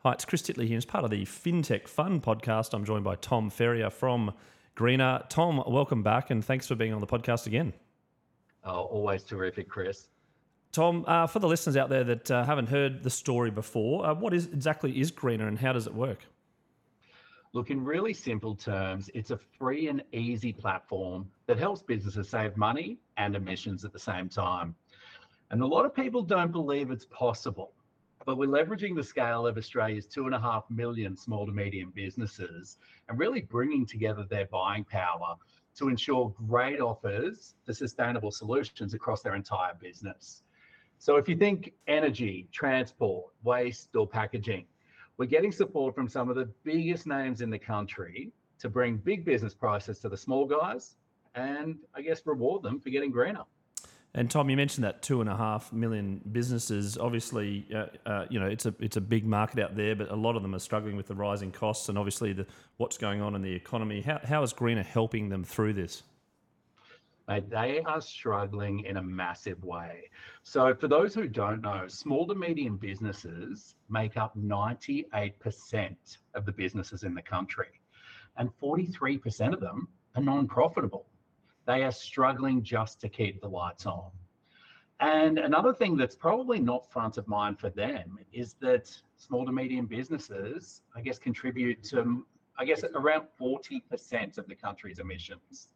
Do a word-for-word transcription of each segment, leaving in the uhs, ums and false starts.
Hi, it's Chris Titley here. As part of the FinTech Fun podcast, I'm joined by Tom Ferrier from Greener. Tom, welcome back and thanks for being on the podcast again. Oh, always terrific, Chris. Tom, uh, for the listeners out there that uh, haven't heard the story before, uh, what is exactly is Greener and how does it work? Look, in really simple terms, it's a free and easy platform that helps businesses save money and emissions at the same time. And a lot of people don't believe it's possible, but we're leveraging the scale of Australia's two and a half million small to medium businesses and really bringing together their buying power to ensure great offers for sustainable solutions across their entire business. So if you think energy, transport, waste, or packaging, we're getting support from some of the biggest names in the country to bring big business prices to the small guys and I guess reward them for getting greener. And Tom, you mentioned that two and a half million businesses. Obviously, uh, uh, you know it's a it's a big market out there, but a lot of them are struggling with the rising costs and obviously the what's going on in the economy. How how is Greener helping them through this? Mate, they are struggling in a massive way. So for those who don't know, small to medium businesses make up ninety-eight percent of the businesses in the country, and forty-three percent of them are non-profitable. They are struggling just to keep the lights on. And another thing that's probably not front of mind for them is that small to medium businesses, I guess, contribute to, I guess, around forty percent of the country's emissions.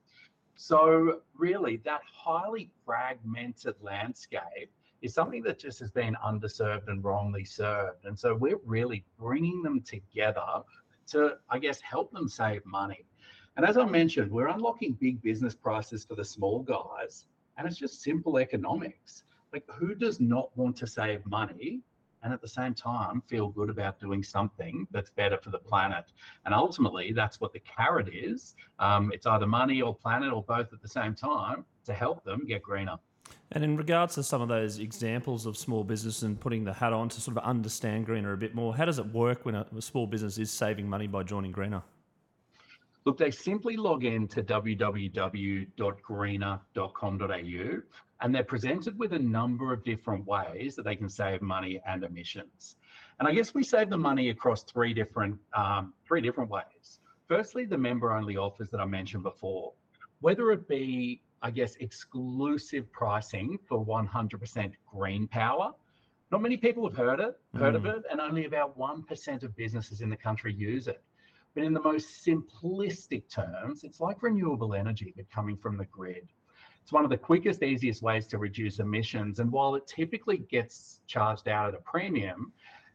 So really, that highly fragmented landscape is something that just has been underserved and wrongly served. And so we're really bringing them together to, I guess, help them save money. And as I mentioned, we're unlocking big business prices for the small guys, and it's just simple economics. Like, who does not want to save money and at the same time feel good about doing something that's better for the planet? And ultimately, that's what the carrot is. Um, it's either money or planet or both at the same time to help them get greener. And in regards to some of those examples of small business and putting the hat on to sort of understand Greener a bit more, how does it work when a, a small business is saving money by joining Greener? Look, they simply log in to w w w dot greener dot com dot a u and they're presented with a number of different ways that they can save money and emissions. And I guess we save the money across three different um, three different ways. Firstly, the member-only offers that I mentioned before, whether it be, I guess, exclusive pricing for one hundred percent green power. Not many people have heard it, heard mm. of it, and only about one percent of businesses in the country use it. But in the most simplistic terms, it's like renewable energy, but coming from the grid. It's one of the quickest, easiest ways to reduce emissions. And while it typically gets charged out at a premium,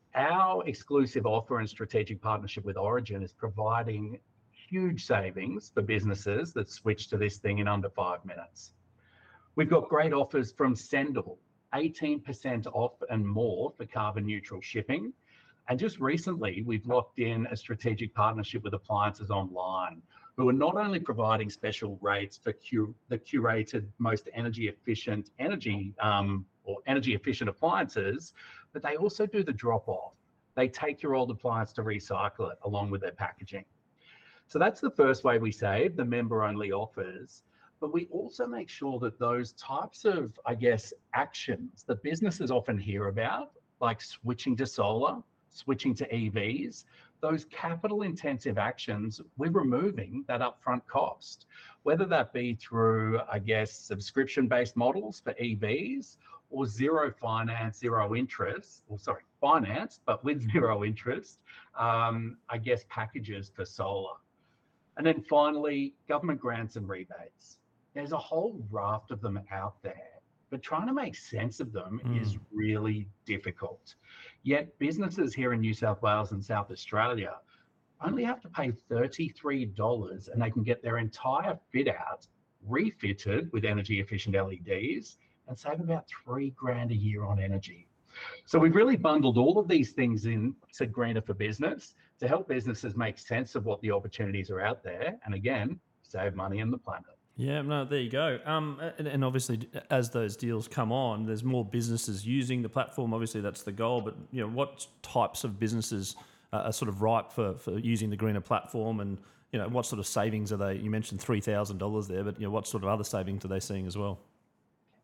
our exclusive offer and strategic partnership with Origin is providing huge savings for businesses that switch to this thing in under five minutes. We've got great offers from Sendle, eighteen percent off and more for carbon neutral shipping. And just recently, we've locked in a strategic partnership with Appliances Online, who are not only providing special rates for cur- the curated, most energy efficient energy um, or energy efficient appliances, but they also do the drop off. They take your old appliance to recycle it along with their packaging. So that's the first way we save, the member only offers. But we also make sure that those types of, I guess, actions that businesses often hear about, like switching to solar, switching to E Vs, those capital intensive actions, we're removing that upfront cost, whether that be through, I guess, subscription based models for E Vs or zero finance, zero interest, or sorry, finance, but with zero interest, um, I guess, packages for solar. And then finally, government grants and rebates. There's a whole raft of them out there, but trying to make sense of them mm. is really difficult. Yet businesses here in New South Wales and South Australia only have to pay thirty-three dollars and they can get their entire fit out refitted with energy efficient L E Ds and save about three grand a year on energy. So we've really bundled all of these things in to Greener for Business to help businesses make sense of what the opportunities are out there and again, save money and the planet. Yeah, no, there you go. Um, and, and obviously, as those deals come on, there's more businesses using the platform. Obviously, that's the goal. But you know, what types of businesses uh, are sort of ripe for, for using the Greener platform, and you know, what sort of savings are they? You mentioned three thousand dollars there, but you know, what sort of other savings are they seeing as well?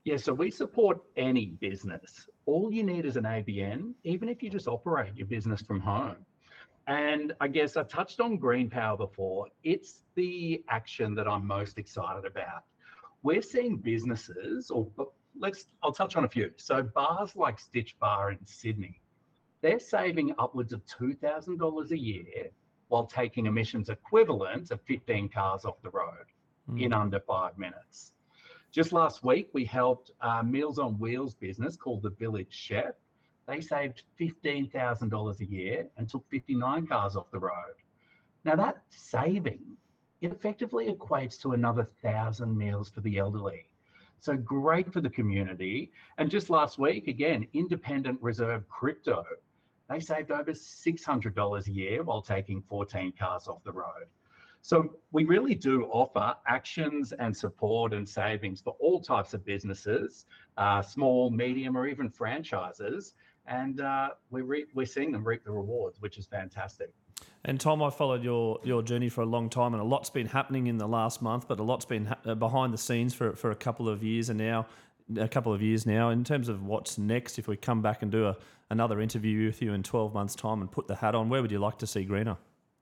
Yeah, so we support any business. All you need is an A B N, even if you just operate your business from home. And I guess I touched on Green Power before. It's the action that I'm most excited about. We're seeing businesses, or let's, I'll touch on a few. So bars like Stitch Bar in Sydney, they're saving upwards of two thousand dollars a year while taking emissions equivalent of fifteen cars off the road mm. in under five minutes. Just last week, we helped a Meals on Wheels business called the Village Chef. They saved fifteen thousand dollars a year and took fifty-nine cars off the road. Now that saving, it effectively equates to another thousand meals for the elderly. So great for the community. And just last week, again, Independent Reserve Crypto, they saved over six hundred dollars a year while taking fourteen cars off the road. So we really do offer actions and support and savings for all types of businesses, uh, small, medium, or even franchises. And uh, we re- we're seeing them reap the rewards, which is fantastic. And Tom, I've followed your your journey for a long time, and a lot's been happening in the last month, but a lot's been ha- behind the scenes for for a couple of years, and now a couple of years now. In terms of what's next, if we come back and do a, another interview with you in twelve months' time and put the hat on, where would you like to see Greener?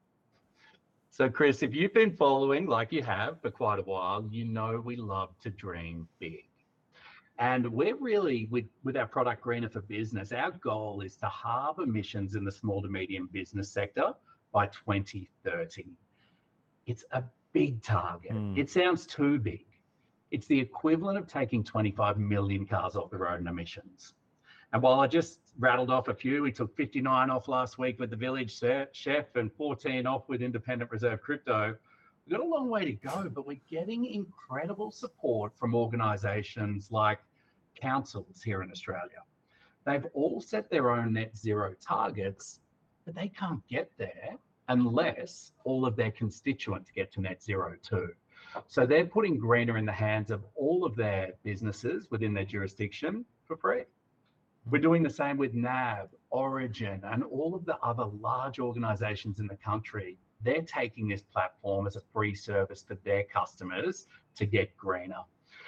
So, Chris, if you've been following like you have for quite a while, you know we love to dream big. And we're really, with, with our product Greener for Business, our goal is to halve emissions in the small to medium business sector by twenty thirty. It's a big target. Mm. It sounds too big. It's the equivalent of taking twenty-five million cars off the road in emissions. And while I just rattled off a few, we took fifty-nine off last week with the Village Chef and fourteen off with Independent Reserve Crypto. We've got a long way to go, but we're getting incredible support from organisations like councils here in Australia. They've all set their own net zero targets, but they can't get there unless all of their constituents get to net zero too. So they're putting Greener in the hands of all of their businesses within their jurisdiction for free. We're doing the same with N A B, Origin, and all of the other large organisations in the country. They're taking this platform as a free service for their customers to get greener.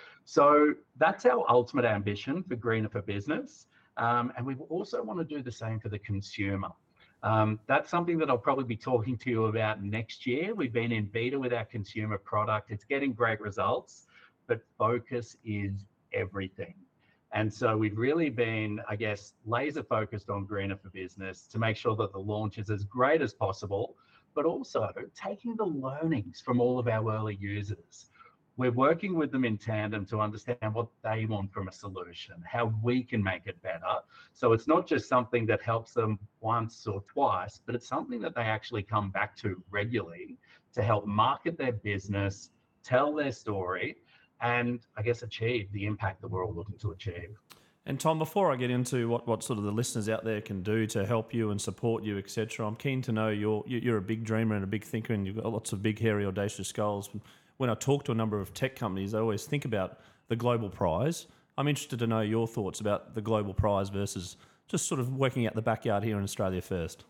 So that's our ultimate ambition for Greener for Business. Um, and we also want to do the same for the consumer. Um, that's something that I'll probably be talking to you about next year. We've been in beta with our consumer product. It's getting great results, but focus is everything. And so we've really been, I guess, laser focused on Greener for Business to make sure that the launch is as great as possible, but also taking the learnings from all of our early users. We're working with them in tandem to understand what they want from a solution, how we can make it better. So it's not just something that helps them once or twice, but it's something that they actually come back to regularly to help market their business, tell their story, and I guess achieve the impact that we're all looking to achieve. And Tom, before I get into what, what sort of the listeners out there can do to help you and support you, et cetera, I'm keen to know you're you're a big dreamer and a big thinker, and you've got lots of big, hairy, audacious goals. When I talk to a number of tech companies, I always think about the global prize. I'm interested to know your thoughts about the global prize versus just sort of working out the backyard here in Australia first.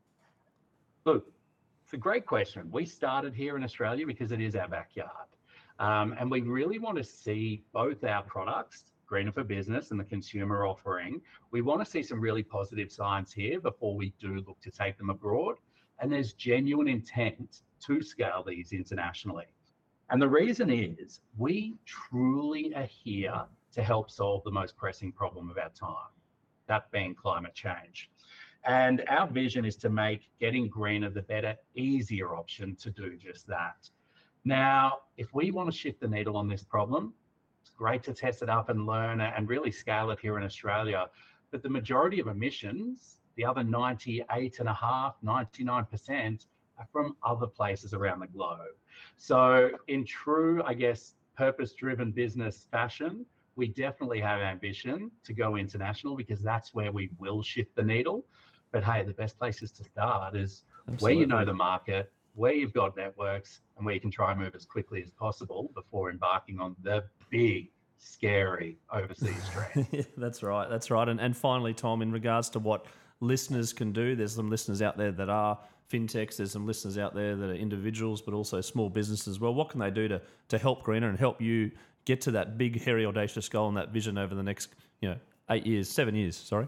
Look, it's a great question. We started here in Australia because it is our backyard. Um, and we really want to see both our products, Greener for Business and the consumer offering. We want to see some really positive signs here before we do look to take them abroad. And there's genuine intent to scale these internationally. And the reason is we truly are here to help solve the most pressing problem of our time, that being climate change. And our vision is to make getting greener the better, easier option to do just that. Now, if we want to shift the needle on this problem, it's great to test it up and learn and really scale it here in Australia. But the majority of emissions, the other ninety-eight and a half, ninety-nine percent, are from other places around the globe. So in true, I guess, purpose-driven business fashion, we definitely have ambition to go international because that's where we will shift the needle. But hey, the best places to start is Absolutely. Where you know the market, where you've got networks, and where you can try and move as quickly as possible before embarking on the big, scary overseas trend. Yeah, that's right. That's right. And, and finally, Tom, in regards to what listeners can do, there's some listeners out there that are fintechs, there's some listeners out there that are individuals, but also small businesses as well. What can they do to, to help Greener and help you get to that big, hairy, audacious goal and that vision over the next, you know, eight years, seven years, sorry?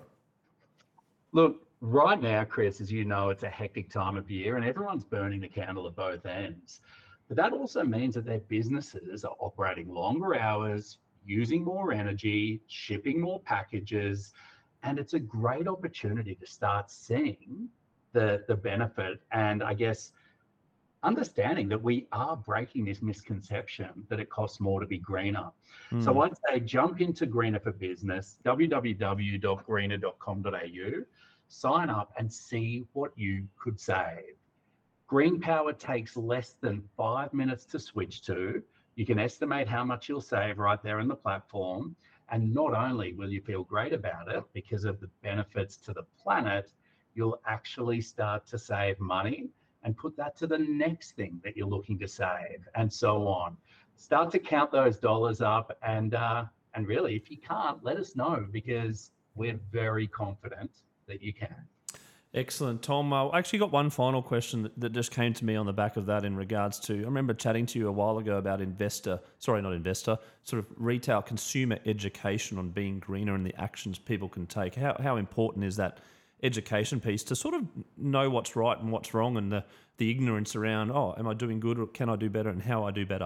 Look, right now, Chris, as you know, it's a hectic time of year and everyone's burning the candle at both ends. But that also means that their businesses are operating longer hours, using more energy, shipping more packages, and it's a great opportunity to start seeing the, the benefit and I guess understanding that we are breaking this misconception that it costs more to be greener. Mm. So I'd say jump into Greener for Business, w w w dot greener dot com dot a u, sign up and see what you could save. Green Power takes less than five minutes to switch to. You can estimate how much you'll save right there in the platform. And not only will you feel great about it because of the benefits to the planet, you'll actually start to save money and put that to the next thing that you're looking to save, and so on. Start to count those dollars up, and uh, and really, if you can't, let us know because we're very confident that you can. Excellent, Tom. I actually got one final question that, that just came to me on the back of that in regards to, I remember chatting to you a while ago about investor, sorry, not investor, sort of retail consumer education on being greener and the actions people can take. How how important is that education piece to sort of know what's right and what's wrong and the, the ignorance around, oh, am I doing good or can I do better and how I do better?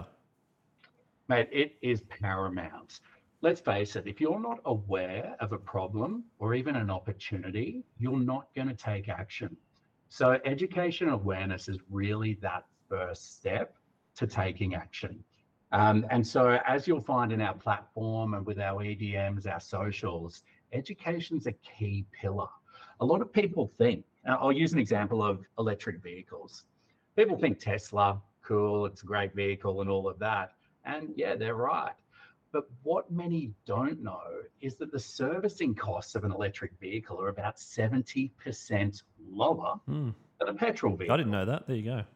Mate, it is paramount. Let's face it, if you're not aware of a problem or even an opportunity, you're not going to take action. So education and awareness is really that first step to taking action. Um, and so as you'll find in our platform and with our E D Ms, our socials, education's a key pillar. A lot of people think, I'll use an example of electric vehicles. People think Tesla, cool, it's a great vehicle and all of that. And yeah, they're right. But what many don't know is that the servicing costs of an electric vehicle are about seventy percent lower mm. than a petrol vehicle. I didn't know that. There you go.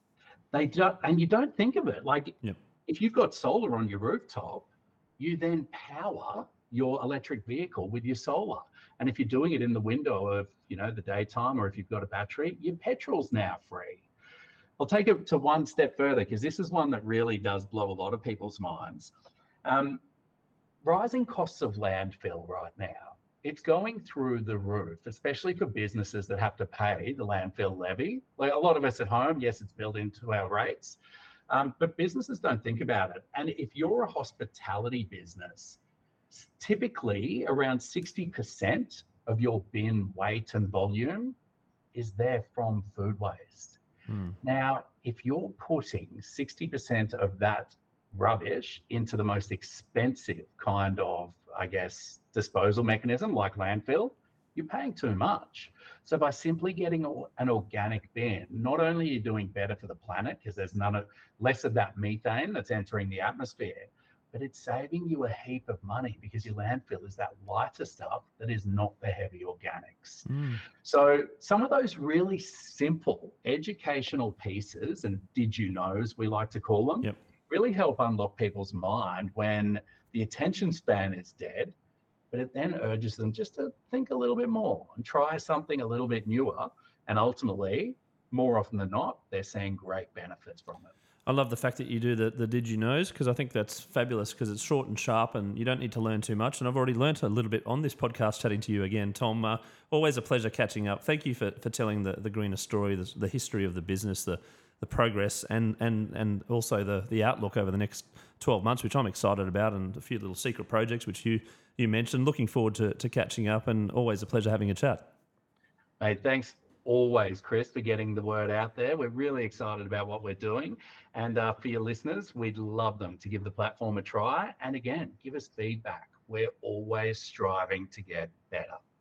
They don't, and you don't think of it. Like yep. if you've got solar on your rooftop, you then power your electric vehicle with your solar. And if you're doing it in the window of, you know, the daytime, or if you've got a battery, your petrol's now free. I'll take it to one step further because this is one that really does blow a lot of people's minds. Um, rising costs of landfill right now, it's going through the roof, especially for businesses that have to pay the landfill levy. Like a lot of us at home, yes, it's built into our rates, um, but businesses don't think about it. And if you're a hospitality business, typically around sixty percent of your bin weight and volume is there from food waste. Hmm. Now, if you're putting sixty percent of that rubbish into the most expensive kind of, I guess, disposal mechanism like landfill, you're paying too much. So by simply getting an organic bin, not only are you doing better for the planet because there's none of less of that methane that's entering the atmosphere, but it's saving you a heap of money because your landfill is that lighter stuff that is not the heavy organics. Mm. So some of those really simple educational pieces, and did you knows we like to call them, yep. really help unlock people's mind when the attention span is dead, but it then urges them just to think a little bit more and try something a little bit newer. And ultimately, more often than not, they're seeing great benefits from it. I love the fact that you do the, the Did You Knows because I think that's fabulous because it's short and sharp and you don't need to learn too much. And I've already learnt a little bit on this podcast chatting to you again, Tom. Uh, always a pleasure catching up. Thank you for, for telling the, the Greener story, the, the history of the business, the the progress and and and also the the outlook over the next twelve months, which I'm excited about, and a few little secret projects which you you mentioned. Looking forward to, to catching up and always a pleasure having a chat. Hey, thanks always, Chris, for getting the word out there. We're really excited about what we're doing. And uh, for your listeners, we'd love them to give the platform a try. And again, give us feedback. We're always striving to get better.